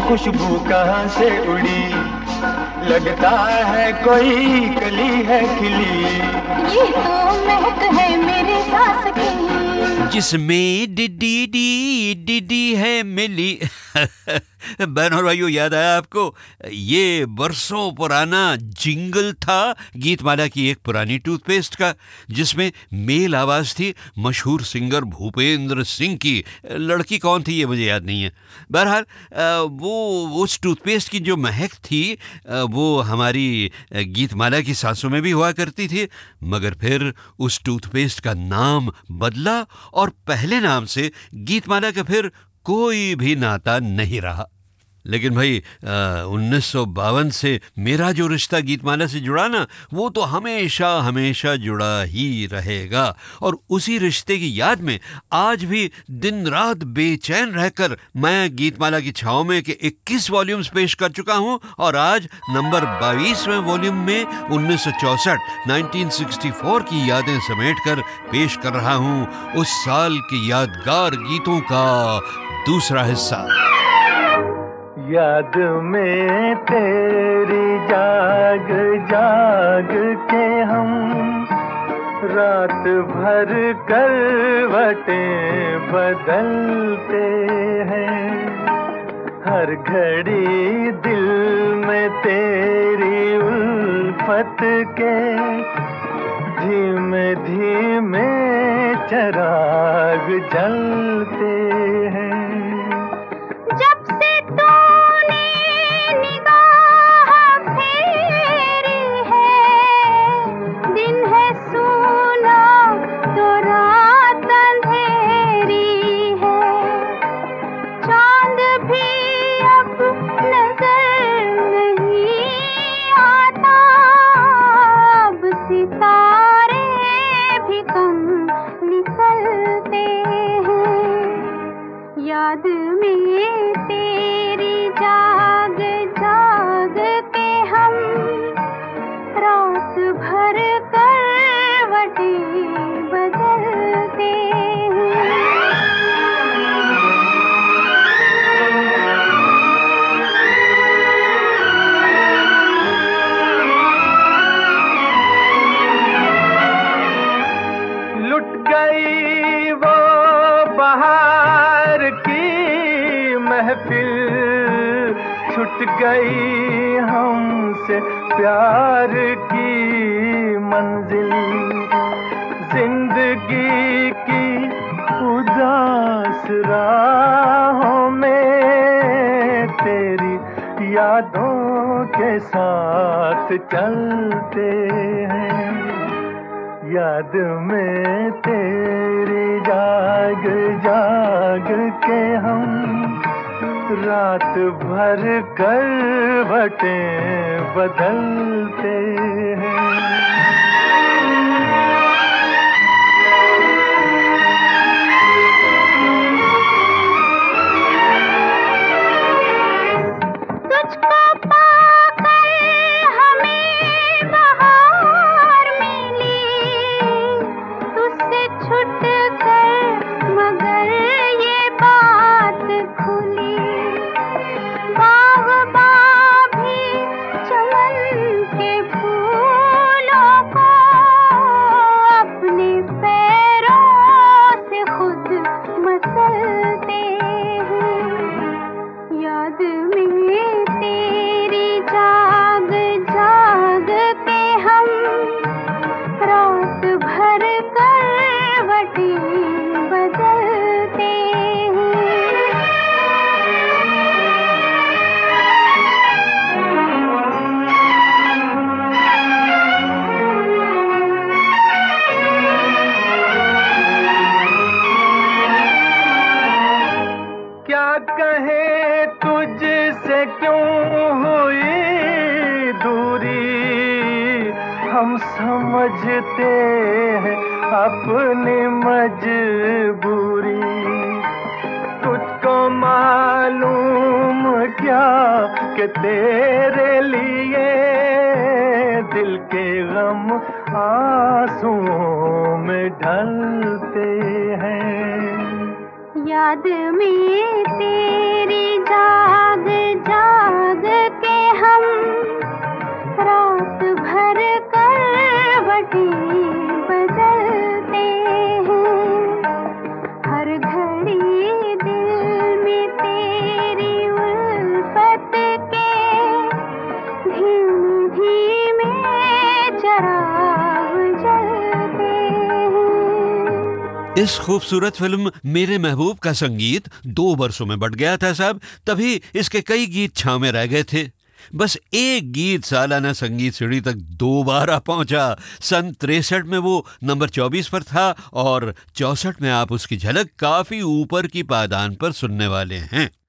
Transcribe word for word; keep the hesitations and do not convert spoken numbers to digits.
खुशबू कहाँ से उड़ी, लगता है कोई कली है खिली। ये तो महक है मेरे सांस की, जिसमें डिडी डी डिडी है मिली। बहन और भाइयों, याद आया आपको? ये बरसों पुराना जिंगल था गीतमाला की एक पुरानी टूथपेस्ट का, जिसमें मेल आवाज थी मशहूर सिंगर भूपेंद्र सिंह की। लड़की कौन थी ये मुझे याद नहीं है। बहरहाल वो उस टूथपेस्ट की जो महक थी वो हमारी गीतमाला की सांसों में भी हुआ करती थी, मगर फिर उस टूथपेस्ट का नाम बदला और पहले नाम से गीतमाला का फिर कोई भी नाता नहीं रहा। लेकिन भाई उन्नीस सौ बावन से मेरा जो रिश्ता गीतमाला से जुड़ा ना, वो तो हमेशा हमेशा जुड़ा ही रहेगा। और उसी रिश्ते की याद में आज भी दिन रात बेचैन रहकर मैं गीतमाला की छाँव में के इक्कीस वॉल्यूम्स पेश कर चुका हूँ, और आज नंबर बाईसवें वॉल्यूम में उन्नीस सौ चौसठ उन्नीस सौ चौंसठ की यादें समेटकर पेश कर रहा हूँ उस साल के यादगार गीतों का दूसरा हिस्सा। याद में तेरी जाग जाग के हम रात भर करवटें बदलते हैं। हर घड़ी दिल में तेरी उल्फत के धीमे धीमे चिराग जलते हैं। छूट गई हमसे प्यार की मंजिल। जिंदगी की उदास राहों में तेरी यादों के साथ चलते हैं। याद में तेरी जाग जाग के हम रात भर करवटें बदलते हैं। समझते हैं अपनी मजबूरी। तुझको मालूम क्या कि तेरे लिए दिल के गम आंसुओं में ढलते हैं। याद में तेरी जाग इस खूबसूरत फिल्म मेरे महबूब का संगीत दो वर्षों में बढ़ गया था साहब, तभी इसके कई गीत छांव में रह गए थे। बस एक गीत सालाना संगीत सीढ़ी तक दोबारा पहुंचा। सन तिरसठ में वो नंबर चौबीस पर था और चौसठ में आप उसकी झलक काफी ऊपर की पायदान पर सुनने वाले हैं।